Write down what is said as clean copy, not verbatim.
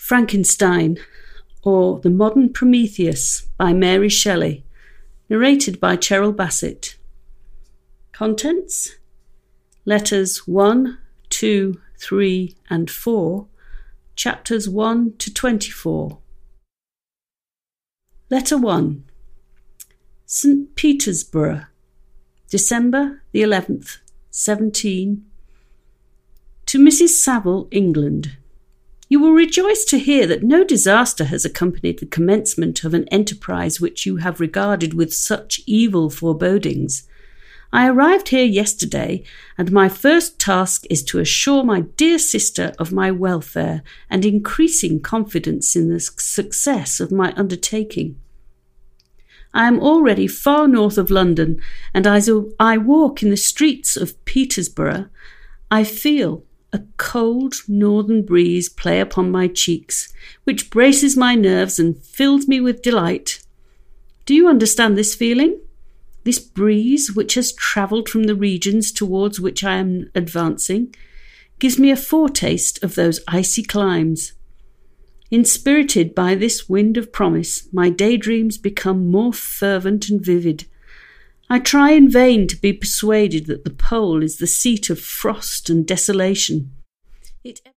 Frankenstein, or The Modern Prometheus by Mary Shelley, narrated by Cheryl Bassett. Contents: Letters 1, 2, 3 and 4, Chapters 1 to 24. Letter 1. St. Petersburg, December the 11th, 17. To Mrs. Saville, England. You will rejoice to hear that no disaster has accompanied the commencement of an enterprise which you have regarded with such evil forebodings. I arrived here yesterday, and my first task is to assure my dear sister of my welfare and increasing confidence in the success of my undertaking. I am already far north of London, and as I walk in the streets of Petersburg, I feel a cold northern breeze play upon my cheeks, which braces my nerves and fills me with delight. Do you understand this feeling? This breeze, which has travelled from the regions towards which I am advancing, gives me a foretaste of those icy climes. Inspirited by this wind of promise, my daydreams become more fervent and vivid. I try in vain to be persuaded that the pole is the seat of frost and desolation. It